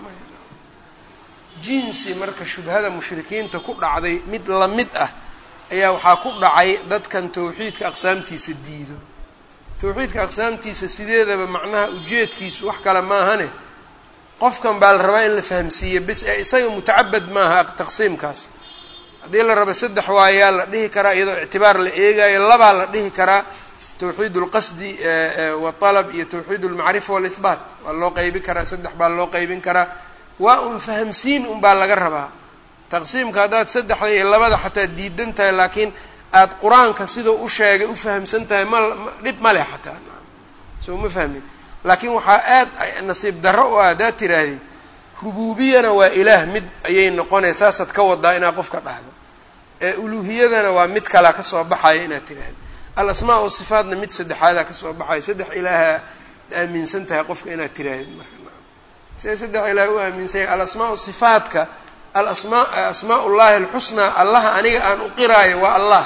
jinsi marka shubhada mushrikiinta ku dhacday mid lamid ah ayaa waxaa ku dhacay dadkan tawxiidka aqsaamtiisa diido tawxiidka aqsaamtiisa sideedaba macnaha ujeedkiisu wax kale maahane qofkan baa la rabaa in la fahamsiiyo bis ee isaga mutacabad maaha taqsiimkaas haddii la raba 3 waayaa la dhihi karaa iyadoo ictibaar la eegayo labaa la dhihi karaa tawxiid اlqasdi waalab iyo tawxiid اlmacrifa wاlihbaat waa loo qeybin karaa 3 baa loo qeybin karaa waa un fahamsiin un baa laga rabaa taqsiimka haddaad 3 iyo 2 xataa diidan tahay laakiin aada qur-aanka sidoo u sheegay u fahamsan tahay dhib ma leh xataa soo ma fahmin laakiin waxaa aad nasiib darro u ah haddaad tiraahdeed rubuubiyana waa ilaah mid ayay noqonaysaa saasaad ka wadaa inaad qofka dhahdo uluuhiyadana waa mid kalea ka soo baxaya inaad tiraahdo al-asmaa o sifaatna mid saddexaadaa ka soo baxaya 3 ilaaha aaminsan tahay qofka inaad tiraahdeed marka siday 3 ilaah u aaminsan yahay al-asmaa sifaatka asmaa ullaahi alxusnaa allaha aniga aan u qiraayo waa allah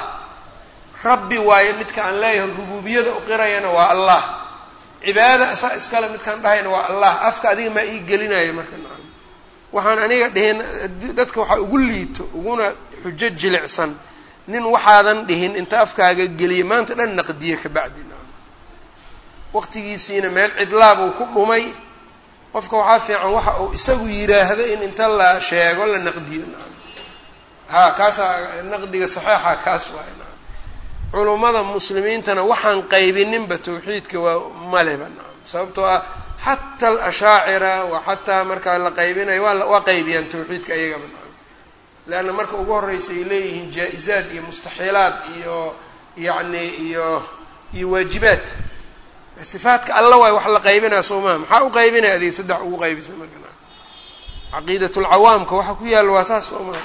rabbi waayo midka aan leeyahay rubuubiyada u qirayana waa allah cibaadada asaa iskale midkaan dhahayna waa allah afka adiga maa ii gelinayo marka nacam waxaan aniga dhihin dadka waxaa ugu liito uguna xujo jilicsan nin waxaadan dhihin inta afkaaga geliya maanta dhan naqdiye ka bacdi nacam waqtigiisiina meel cidlaabuu ku dhumay qofka waxaa fiican waxa uu isagu yiraahdo in inta la sheego la naqdiyo nacam kaasaa naqdiga saxiixa kaas waay nacam culummada muslimiintana waxaan qaybininba tawxiidka waa maleba nacam sababtoo ah xataa alashaacira wa xataa markaa la qaybinayo waa qaybiyaan tawxiidka ayagaba nacam leanna marka ugu horreysa ay leeyihiin jaa-izaad iyo mustaxiilaad iyo yacni iyo waajibaad sifaadka alla waay wax la qaybinaya soo maha maxaa u qaybinaya adig 3 ugu qaybisa marka caqiidatulcawaamka waxa ku yaalla waa saas soo maha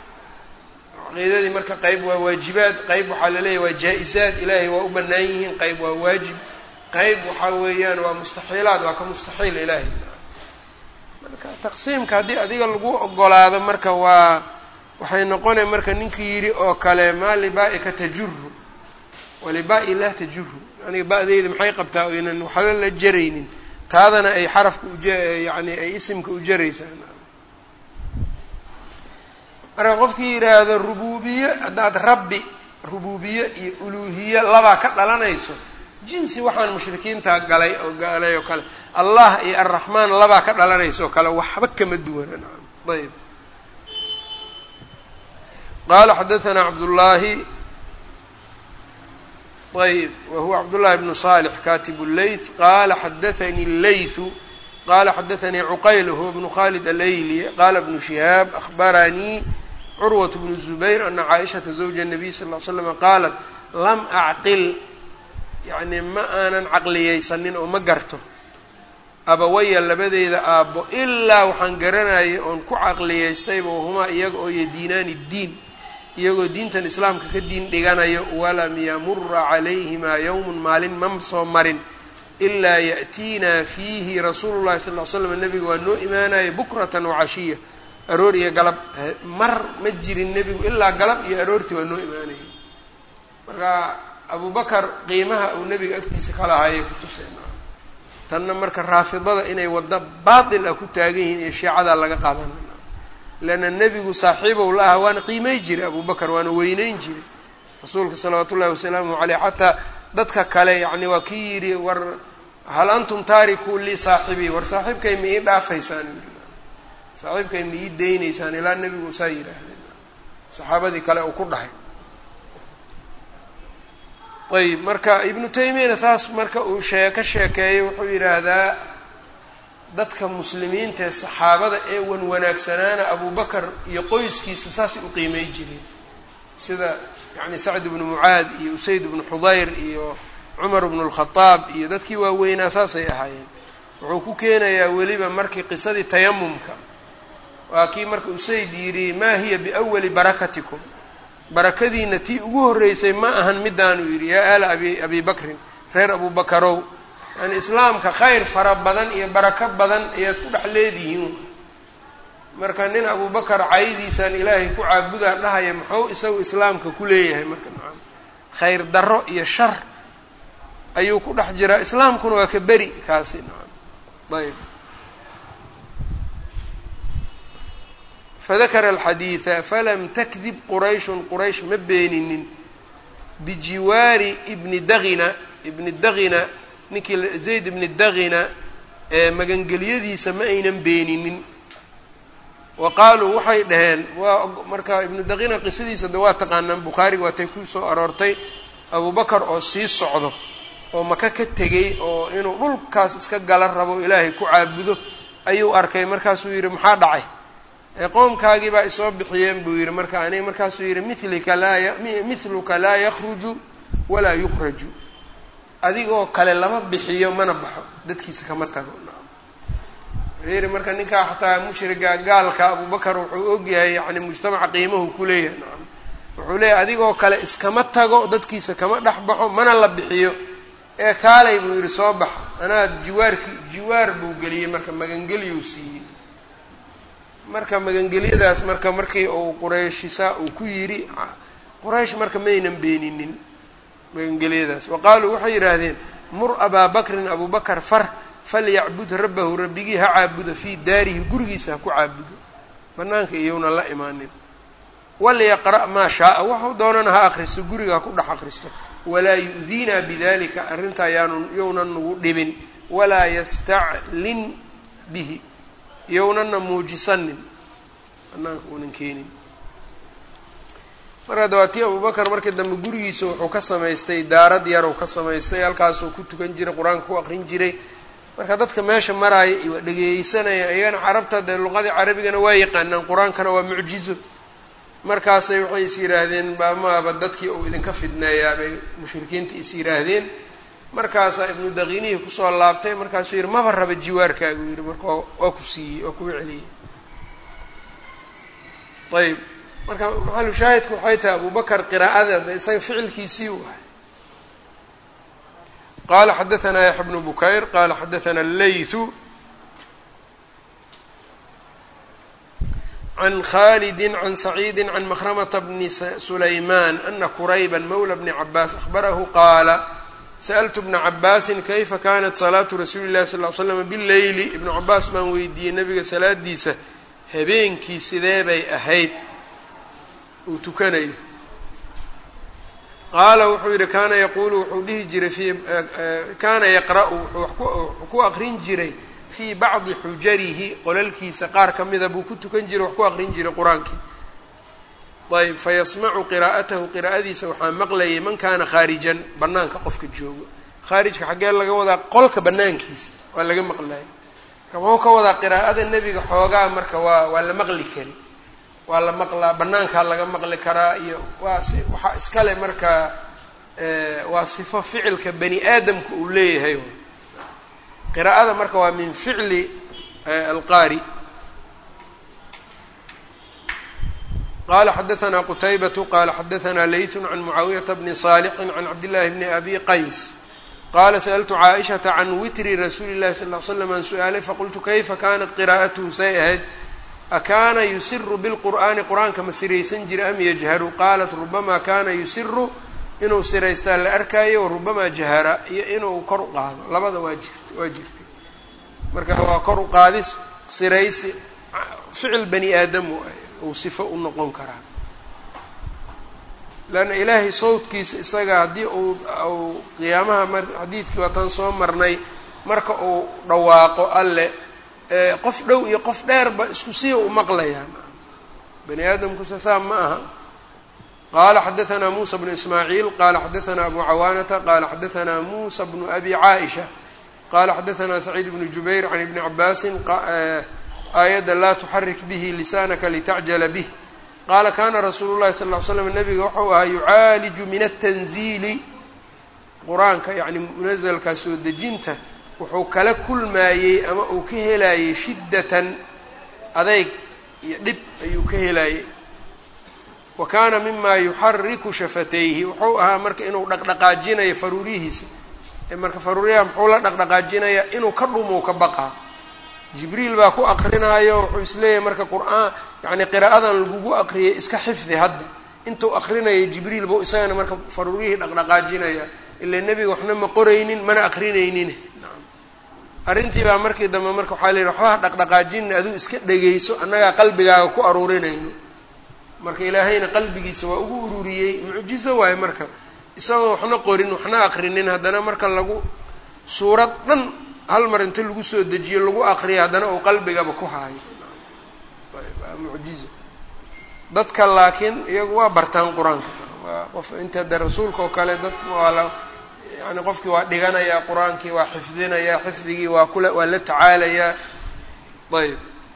caqiidadii marka qayb waa waajibaad qayb waxaa laleeyahay waa jaa-izaad ilaahay waa u bannaan yihiin qayb waa waajib qayb waxaa weeyaan waa mustaxiilaad waa ka mustaxiil ilaahay marka taqsiimka haddii adiga lagu ogolaado marka waxay noqonay marka ninkii yidhi oo kale maa libaaika tajuru walibaa-i laa tajuru aniga ba-deyda maxay qabtaa oynan waxba la jaraynin taadana ay xarafka yani ay isimka u jaraysaa marka qofkii yidhaahdo rubuubiye haddaad rabbi rubuubiye iyo uluuhiye labaa ka dhalanayso jinsi waxaan mushrikiinta galay oo kale allah iyo arraxmaan labaa ka dhalanayso oo kale waxba kama duwana nacam ayb qaala xadaثana cabdullaahi ayb wahuwa cabdullahi bnu صالح katib الlayth qala xadaثani الlaythu qala xadaثanii cuqayl huwa bnu khalid alayli qala bnu shihaab akhbaranii curwaة bnu الزubayr ana caaishaةa zawja الnabiy sal ll ly slam qaalat lam acqil yani ma aanan caqliyeysanin oo ma garto abawaya labadeeda aabbo ilaa waxaan garanayay oon ku caqliyeystayba wahumaa iyaga oo yadiinaani diin iyagoo diintan islaamka ka diin dhiganayo walam yamura calayhimaa yowmun maalin ma soo marin ilaa ya'tiinaa fiihi rasuulu llahi sal ly slam nebiga waa noo imaanaya bukratan wacashiya aroor iyo galab mar ma jirin nebigu ilaa galab iyo aroortii waa noo imaanayay marka abubakar qiimaha uu nebiga agtiisa ka lahaayay ku tuseen tanna marka raafidada inay waddo baatil ah ku taagan yihiin iyo shiicadaa laga qaadanaya leanna nebigu saaxiibow la aha waana qiimay jiray abubakar waana weyneyn jiray rasuulka salawaatu ullahi wasalaamuhu caleyh xataa dadka kale yacni waa kii yidhi war hal antum taarikuu lii saaxibii war saaxiibkay ma ii dhaafaysaan saaxiibkay ma ii deynaysaan ilaa nebigu saa yidhaahdeen saxaabadii kale uu ku dhahay. ayb marka ibnu taymiyana saas marka uu ka sheekeeyey wuxuu yidhaahdaa dadka muslimiinta ee saxaabada ee wanaagsanaana abubakar iyo qoyskiisa saasay u qiimey jireen, sida yani sacd ibnu mucaad iyo usayd ibnu xudayr iyo cumar ibnu lkhadaab iyo dadkii waaweynaa saasay ahaayeen. wuxuu ku keenayaa weliba markii qisadii tayamumka waa kii marka usayd yidhi maa hiya biawali barakatikum, barakadiina tii ugu horreysay ma ahan midaanuu yidhi yaa aala abi bakrin, reer abubakarow, yani islaamka khayr fara badan iyo barako badan ayaad ku dhex leedihiin. marka nin abubakar caydiisaan ilaahay ku caabudaa dhahaya muxuu isagu islaamka ku leeyahay marka nacam khayr darro iyo shar ayuu ku dhex jiraa, islaamkuna waa ka beri kaasi nacam. ayb fadakara alxadiida falam takdib qurayshun, quraysh ma beeninin bijiwaari ibni dagina ninkii zayd ibni dagina ee magangelyadiisa ma aynan beeninin. wa qaaluu waxay dhaheen waa marka ibnu dagina qisadiisa de waa taqaanaan bukhaariga waatay ku soo aroortay abubakar oo sii socdo oo maka ka tegey oo inuu dhulkaas iska gala rabo ilaahay ku caabudo ayuu arkay. markaasuu yidhi maxaa dhacay, qoomkaagii baa isoo bixiyeen buu yidhi marka aniga, markaasuu yidhi mithluka laa yakhruju walaa yukhraju, adigoo kale lama bixiyo mana baxo, dadkiisa kama tago. wuxuu yidhi marka ninkaa xataa mushriga gaalka abubakar wuxuu ogyahay yani mujtamaca qiimahu ku leeyahay nacam. wuxuu leeyahay adigoo kale iskama tago, dadkiisa kama dhex baxo, mana la bixiyo, ee kaalay buu yidhi soo bax, anaa jiwaar buu geliyey marka magangelyuu siiyey. marka magangelyadaas marka markii uu qurayshisaa uu ku yidhi quraysh marka maynan beeninin magangelyadaas. wa qaaluu waxay yidhaahdeen mur abaa bakrin abubakar far falyacbud rabbahu, rabbigii ha caabudo fii daarihi, gurigiisa ha ku caabudo, banaanka iyowna la imaanin. walyaqra' maa shaaa, waxuu doonana ha akhristo, guriga ha ku dhex akhristo. walaa yu'diinaa bidalika, arrintaa yownan nagu dhibin. walaa yastaclin bihi, yownana muujisanin, banaanka uunan keenin. marka dawaatii abubakar markii dambe gurigiisa wuxuu ka samaystay daarad yarow ka samaystay, halkaasuu ku tukan jiray, qur-aanka ku aqrin jiray. marka dadka meesha maraaya iyo dhegeysanaya ayagana carabta dee luqadii carabigana waa yaqaanaan, qur-aankana waa mucjizo. markaasay waxay is yidhaahdeen maaba dadkii uu idinka fidneeyaa bay mushrikiinta is yidhaahdeen. markaasaa ibnu daqiinihii kusoo laabtay, markaasuu yidhi maba raba jiwaarkaagu yidhi, marka waa ku siiyey, waa kugu celiyey. ayb marka maxalu shaahidku waxay tahay abubakar qiraa'ada isaga ficilkiisii waay. qala xadaثna yaxya bnu bukayr qala xadaثna اleyثu can khalidi can saciidi can makramata bni sulayman ana kurayba mawla bni cabaas ahbarahu qaala sa'ltu bna cabaasin kayfa kanat salaatu rasuuli اllahi sal ly slam bileyli. ibnu cabaas baan weydiiyey nabiga salaadiisa habeenkii sidee bay ahayd uu tukanayo. qaala wuxuu yidhi kaana yaquulu wuxuu dhihi jiray kaana yaqra'u wuxuu ku aqrin jiray fii bacdi xujarihi, qolalkiisa qaar ka mida buu ku tukan jiray, wax ku aqrin jiray qur-aankii. ayb fayasmacu qiraa'atahu, qiraa'adiisa waxaa maqlayay man kaana khaarijan, banaanka qofka joogo. khaarijka xaggee laga wadaa, qolka banaankiisa waa laga maqlaya. wuxuu ka wadaa qiraa'ada nebiga xoogaa marka waa la maqli kari, waa la maqlaa, banaankaa laga maqli karaa, iyo waxaa iskale marka waa sifo ficilka bani aadamka uu leeyahay. qiraa'ada marka waa min ficli alqaari. qala xadaثna qutaybatu qala xadaثna layثu can mucaawiyata bni صaalixi can cabdillahi bni abi qays qala sa'ltu caaishata can witri rasuuli اllahi sal ly slam an su-aalay faqultu kayfa kanat qiraa'atuhu say ahayd, akaana yusiru bilqur'aani qur-aanka ma siraysan jira am yajharu. qaalat rubamaa kana yusiru, inuu siraystaa la arkaayo, warubamaa jahara, iyo inuu kor u qaado, labada waa jirtay. marka waa kor u qaadis, siraysi, ficil bani aadam uu sifo u noqon karaa. leanna ilaahay sawdkiisa isaga haddii uu qiyaamaha xadiidkii waataan soo marnay, marka uu dhawaaqo alle qof dhow iyo qof dheerba isku sii u maqlayaan bani aadamku saa ma aha. qala xadaثna muسى بن ismاعيل qala xadaثna abu cawaanata qala xadaثna muسى بن abi caaئشha qala xadaثna سacيid بن jubayr can iبni cabaasi aayadda laa tuxarik bihi lisanaka litacjala bih qaala kana rasuulu الlahi sal اه ly slam nabiga wuxuu ahaa yucaaliju min الtanziili qur-aanka yani munazalka soo dejinta wuxuu kala kulmaayey ama uu ka helayey shiddatan adeyg iyo dhib ayuu ka helayey wa kaana mima yuxariku shafatayhi wuxuu ahaa marka inuu dhaqdhaqaajinayo faruurihiisa marka faruuriyaha muxuu la dhaqdhaqaajinaya inuu ka dhumo ka baqaa jibriil baa ku aqrinaayo wuxuu isleeyahay marka qur'aan yani qiraa'adan lagugu aqriyay iska xifdi hadda intuu aqrinayo jibriil buu isagana marka faruurihii dhaqdhaqaajinaya ilaa nebiga waxna ma qoraynin mana aqrinaynin arrintii baa markii dambe marka waxaa layihi waxbaha dhaqdhaqaajinna aduu iska dhegayso annagaa qalbigaaga ku aruurinayno marka ilaahayna qalbigiisa waa ugu ururiyey mucjizo waaye marka isagoo waxna qorin waxna aqrinin haddana marka lagu suurad dhan hal mar inta lagu soo dejiyo lagu aqriyo haddana uu qalbigaba ku haayo waa mucjizo. dadka laakiin iyagu waa bartaan qur-aanka waa qof inta de rasuulka oo kale dadku waa yani qofkii waa dhiganayaa qur-aankii waa xifdinayaa xifdigii waa la tacaalayaa ayb.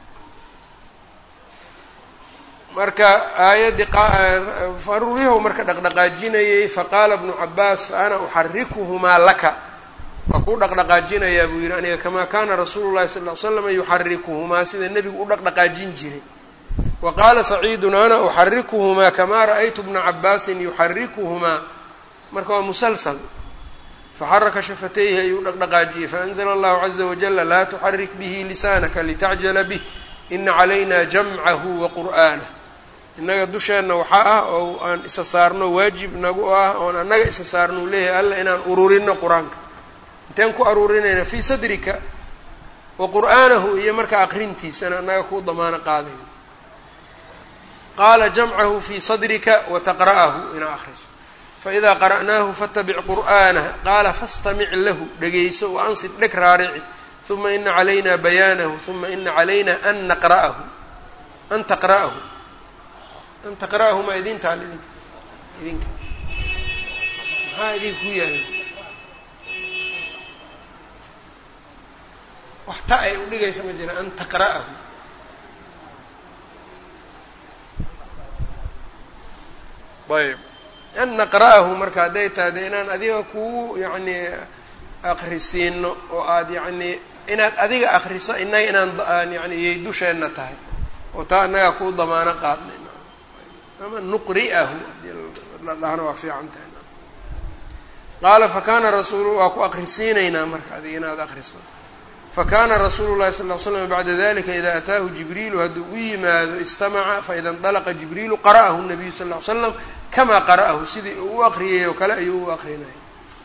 marka aayaddii faruuriyahu marka dhaqdhaqaajinayey faqaala ibnu cabaas faana uxarikuhumaa laka waa kuu dhaqdhaqaajinayaa buu yidhi aniga kamaa kaana rasuulu llahi sal ly slam yuxarikuhumaa sida nebigu u dhaqdhaqaajin jiray. wa qaala saciidun ana uxarikuhumaa kamaa ra'aytu bna cabaasin yuxarikuhumaa marka waa musalsal faxaraka shafatayhi ayuu dhaqdhaqaajiyey faanzla allahu caza wajala laa tuxarik bihi lisaanaka litacjala bih ina calayna jamcahu wa qur'aanah innaga dusheenna waxaa ah oo aan isa saarno waajib nagu ah oon annaga isa saarno u leeyahay alla inaan ururino qur-aanka inteen ku aruurinayna fii sadrika wa qur'aanahu iyo marka aqrintiisana annaga kuu damaano qaadayno qaala jamcahu fii sadrika wa taqra'ahu inaa akhriso faidaa qara'naahu fattabic qur'aanah qaala fastamic lahu dhegayso wa ansid dheg raarici uma ina calayna bayaanahu uma ina calayna an naqra'ahu an taqra'ahu an taqra'ahu maa idin taal idinka maxaa idinka ku yahay wax ta ay u dhigaysa ma jira an taqra'ahu ayb an naqra'ahu marka hadday tahay de inaan adiga kugu yani akrisiino oo aada yani inaad adiga akriso inaga inaan yani iyay dusheenna tahay oo taa annagaa kuu damaano qaadnay ama nuqri'ahu la dhahna waa fiican tahay qaala fakana rasuulu waa ku akrisiinaynaa marka adiga inaad akriso fakana rasuulu llahi sal ly slam bacda dalika ida ataahu jibriilu hadduu u yimaado istamaca faida indalaqa jibriilu qara'ahu nabiyu sal ly slam kamaa qara'ahu sidii uu u aqriyay oo kale ayuu u aqrinaya.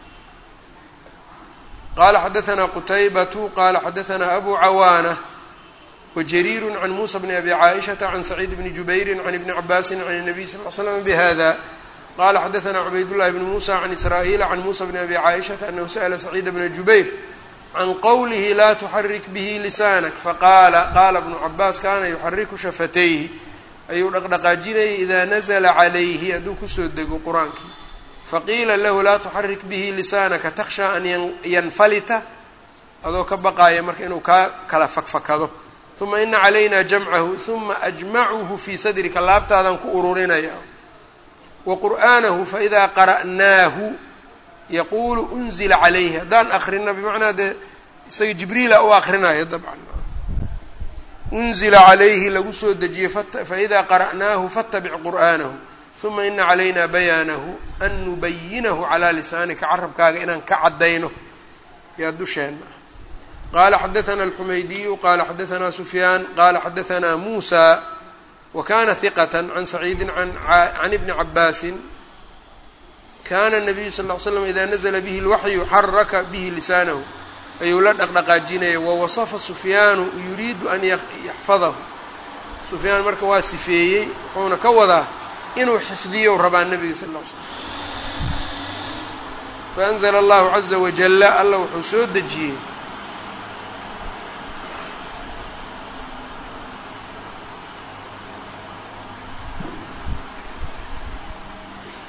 qala xadaثna qutaybatu qala xadaثna abu cawaanة wajariir can muسى bn abi caaئiشhaةa can saciid bni jubayri can ibni cabaasi can الnabiy sal ly slam bhada qala xadaثna cubaydالlahi bn muسى can israa'iila can muسى bni abi caaئiشhaةa anahu sأla saciid bna jubayr can qowlihi laa tuxarik bihi lisaanak faqaala qaala bnu cabaas kana yuxariku shafatayhi ayuu dhaqdhaqaajinayay idaa nazla calayhi hadduu kusoo dego qur-aankii faqiila lahu laa tuxarik bihi lisaanaka takhshaa an yanfalita adoo ka baqaaya marka inuu kaa kala fakfakado uma ina calayna jamcahu uma ajmacuhu fii sadrika laabtaadan ku ururinaya wa qur'aanahu faidaa qara'naahu yaquulu unzila calayhi haddaan akrino bimacnaa dee isaga jibriila u akrinayo dabcan unzila calayhi lagu soo dejiyey faidaa qara'naahu fattabic qur'aanahu uma ina calayna bayaanahu an nubayinahu calaa lisaanika carabkaaga inaan ka caddayno yaa dusheena. qaala xadaثna alxumaydiyu qala xadaثna sufyaan qala xadaثna muusa wa kana hiqaة can saciidi can ibni cabaasin kana الnabiyu sal ly slam ida nazla bihi اlwaxyu xaraka bihi lisaanahu ayuu la dhaqdhaqaajinaya wawasafa sufyaanu yuriidu an yaxfadahu sufyaan marka waa sifeeyey wuxuuna ka wadaa inuu xifdiyo rabaa nebiga sal ll ly slam faanzla allahu caza wajala alla wuxuu soo dejiyey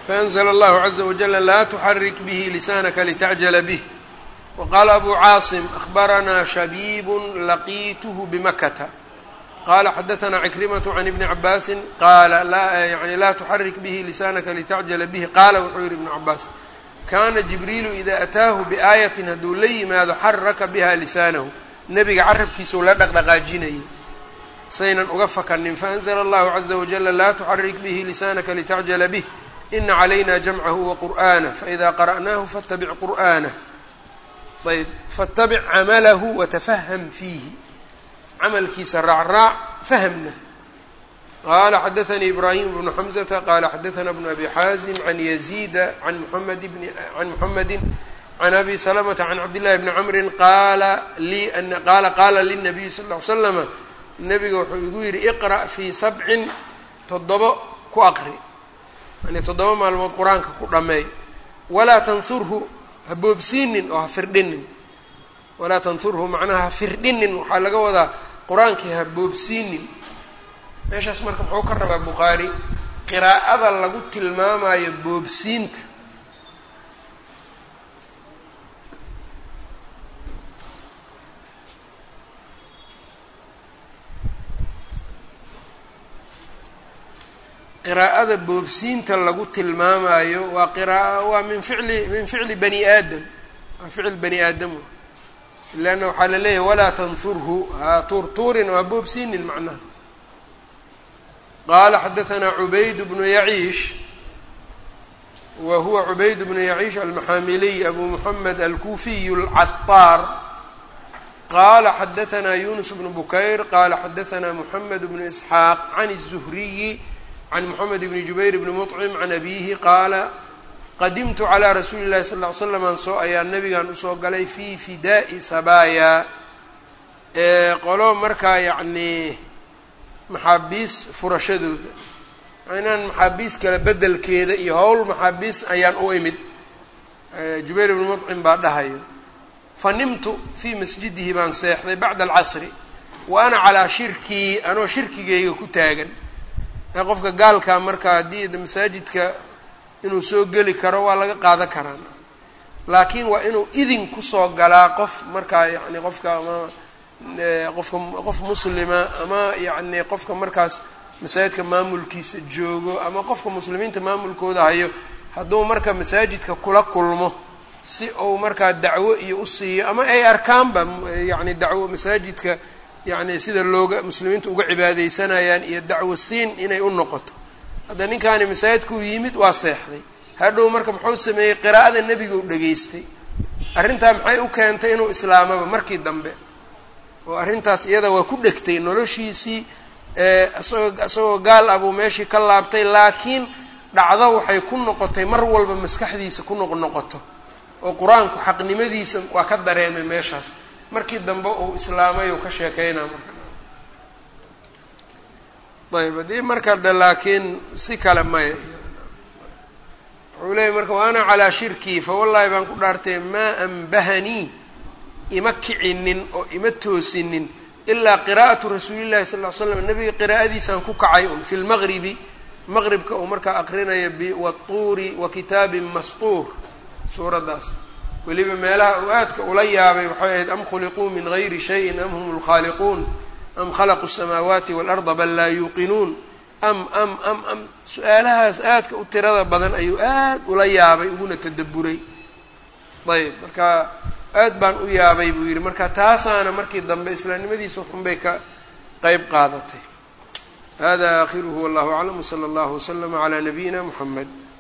faأnزl اllahu عaزa wajل laa تxarik bih lisanka litacjla bih. waqala abu caasim أخbarana shabiib laqiituh bmakata qala xadaثna ckrيmaة عan iبni cabaasi qaala yani laa تxarik bih lisanka litacjla bih qaala wuxuu yihi iبnu cabaas kana jibriilu ida ataahu biaayatin hadduu la yimaado xaraka biha lisaanahu nebiga carabkiisau la dhaqdhaqaajinayay saynan uga fakanin. faأnزla اllahu عaزa wajala laa تxarik bih lisanka litacjla bih ina عlayna jamcahu waqur'aanah faإida qara'naahu faاtabic qur'aanah. ayb faاtabic camalahu watafaham fiihi, camalkiisa raacraac fahmna. qala xadaثnii ibrahim bnu xamزةa qala xadaثna bnu abi xaazim can yaziida can muxamedi can abi slmةa can cabdillahi bni cmri qaala lلnabiy sal اه ly slama nebiga wuxuu igu yidhi iqra' fii 7 toddobo ku aqri, yani 7 maalmood qur-aanka ku dhameey. walaa tansurhu ha boobsiinin oo ha firdhinin. walaa tansurhu macnaha ha firdhinin waxaa laga wadaa qur-aankii ha boobsiinin. meeshaas marka muxuu ka rabaa bukhaari qiraa'ada lagu tilmaamayo boobsiinta qiraa'ada boobsiinta lagu tilmaamayo waa min ficli bani aadam, waa ficil bani aadam. leanna waxaa la leeyahay walaa tansurhu ha tuurtuurin oo ha boobsiinin macnaha. qala xadaثna cubayd bnu yaciish wa huwa cubayd bnu yaciish almaxaamiliy abu muxamed alkufiy اlcaطaar qala xadaثna yunus bnu bukayr qala xadaثna muxamed bnu isxaaq can الzuhriyi can moxamed bni jubayr bni muطcim can abihi qaala qadimtu calىa rasuuli اllahi sal ly slam ayaan nabigan usoo galay fii fidaa'i sabaaya qolo markaa yacnii maxaabiis furashadooda, inaan maxaabiis kale bedelkeeda iyo howl maxaabiis ayaan u imid. jubayr ibnu muطcim baa dhahayo fanimtu fii masjidihi baan seexday bacda alcasri wa ana calaa shirkii anoo shirkigayga ku taagan. qofka gaalkaa markaa haddii masaajidka inuu soo geli karo waa laga qaadan karaa, laakiin waa inuu idin kusoo galaa qof markaa yani qof muslima ama yacni qofka markaas masaajidka maamulkiisa joogo ama qofka muslimiinta maamulkooda hayo hadduu marka masaajidka kula kulmo si uu markaa dacwo iyo u siiyo ama ay arkaanba yani dacwo masaajidka yani sida muslimiinta uga cibaadeysanayaan iyo dacwo siin inay u noqoto. hadda ninkaani masaajidka u yimid waa seexday, hadhow marka muxuu sameeyey qiraa'ada nebiga u dhegaystay. arrintaa maxay u keentay inuu islaamaba markii dambe, oo arrintaas iyada waa ku dhegtay noloshiisii isagoo gaal ah buu meeshii ka laabtay, laakiin dhacdo waxay ku noqotay mar walba maskaxdiisa ku noqnoqoto oo qur-aanku xaqnimadiisa waa ka dareemay meeshaas. markii dambe uu islaamay uu ka sheekeynaa marka. ayb haddii marka de laakiin si kale maya wuxuu leeyay marka wa ana calaa shirkii fawallahi baan ku dhaartay maa anbahanii ima kicinin oo ima toosinin ilaa qiraa'atu rasuulillahi sal ly slam nabiga qiraa'adiisaan ku kacay un fi lmaqribi maqribka uu markaa aqrinaya biwatuuri wa kitaabin mastuur suuraddaas. weliba meelaha uu aadka ula yaabay waxay ahayd am khuliquu min gayri shayin am hum lkhaaliquun am khalaqu الsamaawaati wاlarda bal laa yuuqinuun am su-aalahaas aadka u tirada badan ayuu aad ula yaabay uguna tadaburay. ayb marka aad baan u yaabay buu yidhi, marka taasaana markii dambe islaamnimadiisa waxunbay ka qeyb qaadatay. hada aakhiruhu wallahu aclam wslى اllahu wslama عlى nabiyina mxamed.